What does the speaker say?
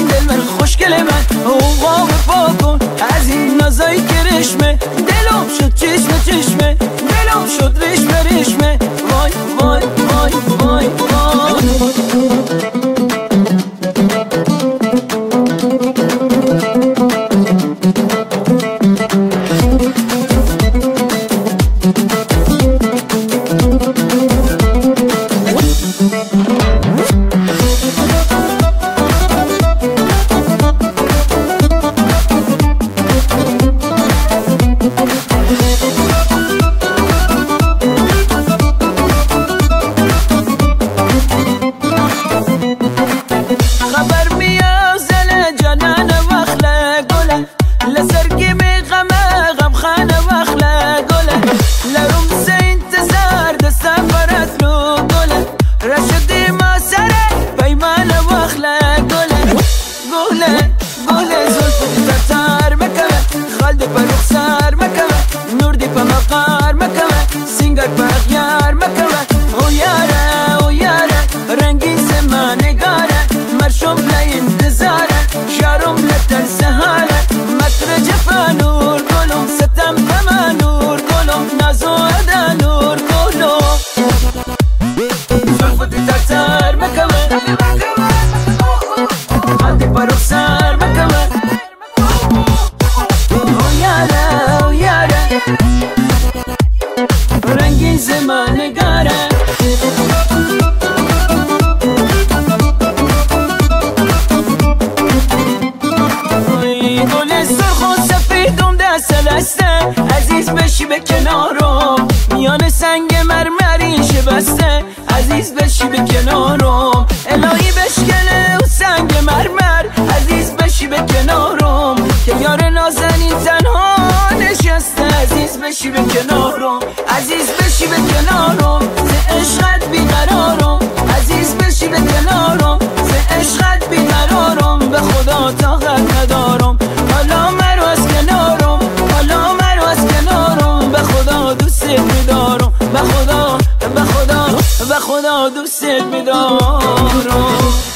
این دل من خوشگل من اوقام پا کن از این نازای کرشمه دلم شد چشمه چشمه دلم شد رشمه رشمه وای وای وای وای وای خبر میاد زل جانان وخله گله لسرگی می غمه غم خانه وخله گله لرم سه انتظار ده سفرت رو گله رشدی ما سره پیمان وخله گله گله گله زلفت تتار مکمه خالد پر رخسار مکمه نور دی پا مقار مکمه سینگر پا اغیار مکمه او یاره او یاره رنگی زمانگاره مرشم لای انتظاره شارم لتر سهاره مطر جفا نور گلم ستم غما نور گلم نازو ادا نور گلم زلفتی ترتر مکمه خالدی پر رخسار مکمه او یاره او یاره رنگی زمانگاره گل سرخ و سفیدم دست دسته عزیز بشی به کنارم میان سنگ مرمری شبسته عزیز بشی به کنارم الهی بشکنه و سنگ مرمر عزیز بشی به کنارم که یار نازنین تنها نشسته عزیز بشی به کنارم عزیز بشی به کنارم ز عشقت بیقرارم عزیز بشی به کنارم ز عشقت بیقرارم به خدا طاقت ندارم حالا مرو از کنارم حالا مرو از کنارم به خدا دوست میدارم به خدا به خدا به خدا دوست میدارم